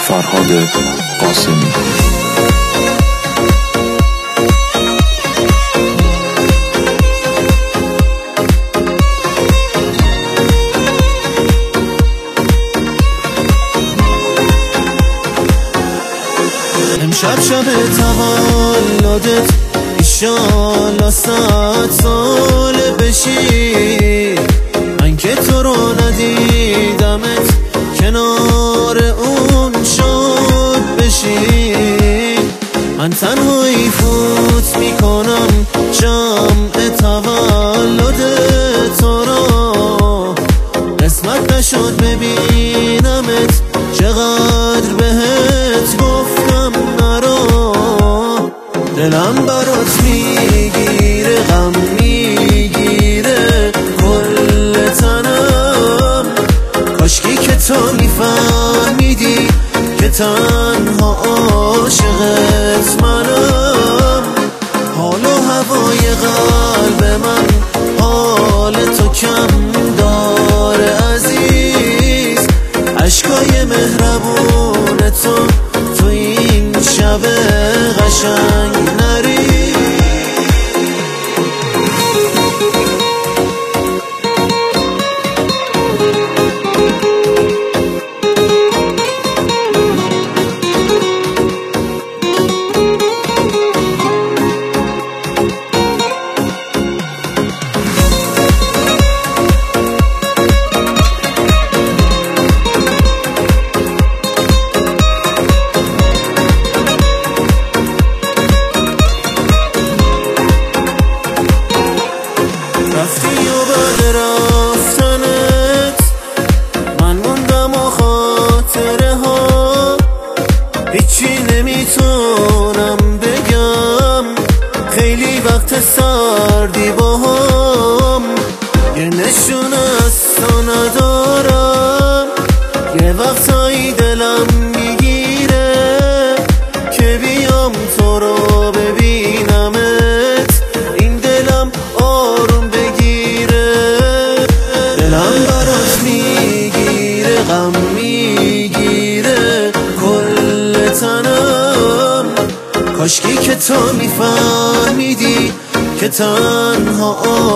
فرهاد قاسمی. امشب شب تولدت ایشالا 100 سال بشی، من که تو رو ندیدمت کنار اون شد بشی. من تنهایی فوت میکنم جمع تولد تو رو، قسمت نشد ببینمت چقدر بهت گفتم نرو. دلم برات میگیره غم میگیره کل تنم، کاشکی که تو میفهمیدی که تنها عاشقت منم. حال و هوای قلب من حال تو کم داره عزیز، عشقای مهربون تو این شب قشنگ نری. رفتی و بعد رفتنت من موندم و خاطره ها، هیچی نمیتونم بگم، خیلی وقت سردی با هم. یه نشون از تو ندارم، یه وقتایی دلم میگیره که بیام تو رو ببینمت، این دلم آروم بگیره. دلم برات میگیره غم میگیره کل تنم، کاشکی که تو میفهمیدی که تنها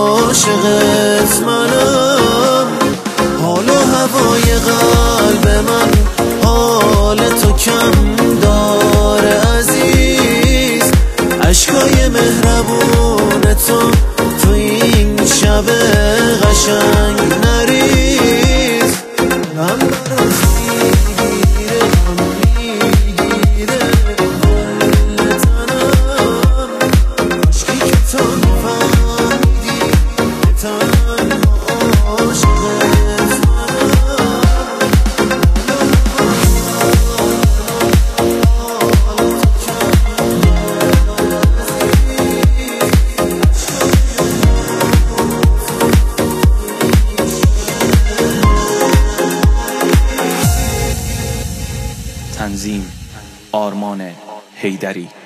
عاشقت منم. حال و هوای قلب من حال تو کم داره عزیز، عشقای مهربون تو این شب قشنگ نریز. من برات میگیره غم میگیره کل تنم، کاشکی که تو میفهمیدی که تنها عاشقت منم. تنظیم آرمان حیدری.